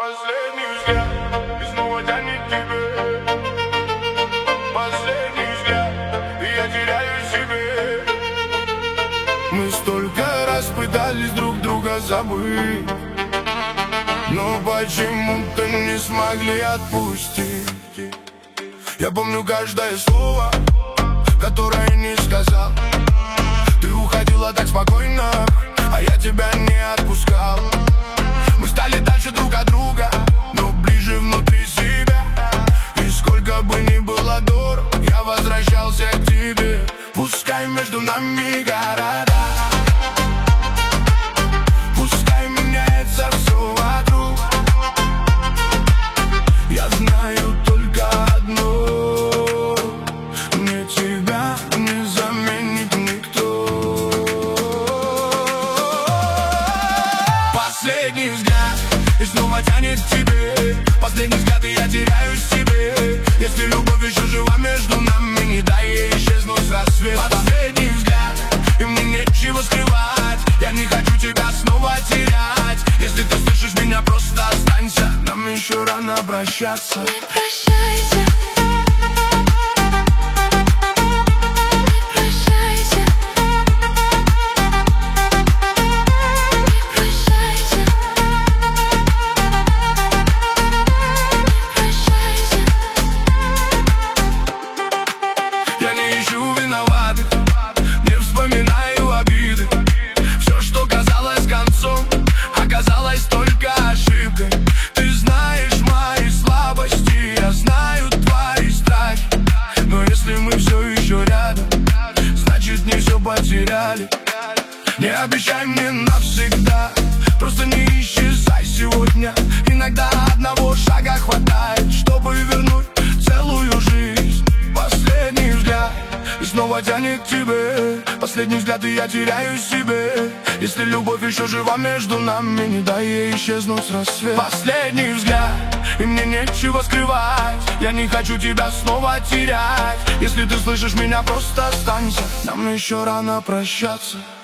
Последний взгляд и снова тянет тебе. Последний взгляд, и я теряю себе. Мы столько раз пытались друг друга забыть, но почему-то не смогли отпустить. Я помню каждое слово, которое не сказал. Ты уходила так спокойно, а я тебя не отпускал. Мы стали дальше друг от друга, но ближе внутри себя. И сколько бы ни было дорог, я возвращался к тебе. Пускай между нами города, пускай меняется все вокруг. Я знаю только одно: мне тебя не заменит никто. Последний взгляд и снова тянет к тебе. Последний взгляд, и я теряюсь в себе. Если любовь еще жива между нами, не дай ей исчезнуть с рассвета. Последний взгляд, и мне нечего скрывать. Я не хочу тебя снова терять. Если ты слышишь меня, просто останься. Нам еще рано прощаться. Не прощайся. Я не ищу виноватых, не вспоминаю обиды. Все, что казалось концом, оказалось только ошибкой. Ты знаешь мои слабости, я знаю твои страхи. Но если мы все еще рядом, значит не все потеряли. Не обещай мне навсегда, просто не исчезай сегодня. Иногда одного шага хватает, чтобы вернуть целую жизнь. Последний взгляд и снова тянет к тебе. Последний взгляд, и я теряю себе. Если любовь еще жива между нами, не дай ей исчезнуть с рассвета. Последний взгляд, и мне нечего скрывать. Я не хочу тебя снова терять. Если ты слышишь меня, просто останься. Нам еще рано прощаться.